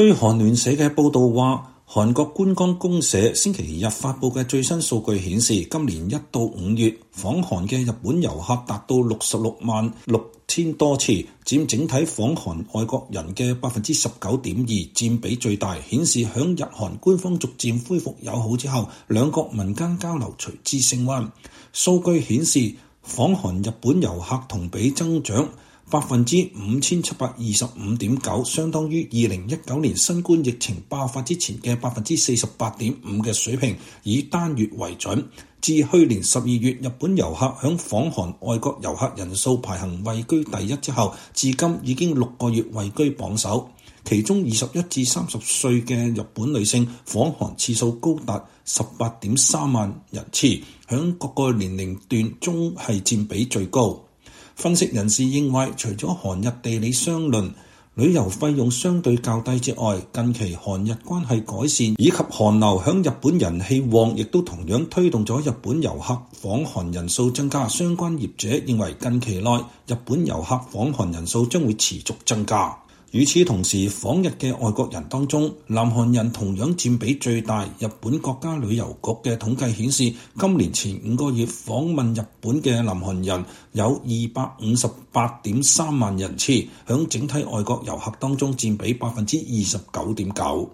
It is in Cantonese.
據韓聯社嘅報導話，韓國觀光公社星期日發布嘅最新數據顯示，今年1到5月訪韓嘅日本遊客達到66萬6千多次，佔整體訪韓外國人嘅19.2%，佔比最大，顯示響日韓官方逐漸恢復友好之後，兩國民間交流隨之升溫。數據顯示，訪韓日本遊客同比增長5725.9%，相當於2019年新冠疫情爆發之前嘅48.5%嘅水平，以單月為準。自去年12月日本遊客響訪韓外國遊客人數排行位居第一之後，至今已經6個月位居榜首。其中21至30歲嘅日本女性訪韓次數高達18.3萬人次，響各個年齡段中係佔比最高。分析人士認為，除咗韓日地理相鄰、旅遊費用相對較低之外，近期韓日關係改善以及韓流響日本人氣旺，亦都同樣推動咗日本遊客訪韓人數增加。相關業者認為，近期內日本遊客訪韓人數將會持續增加。與此同時，訪日嘅外國人當中，南韓人同樣佔比最大。日本國家旅遊局嘅統計顯示，今年前5個月訪問日本嘅南韓人有258.3萬人次，響整體外國遊客當中佔比29.9%。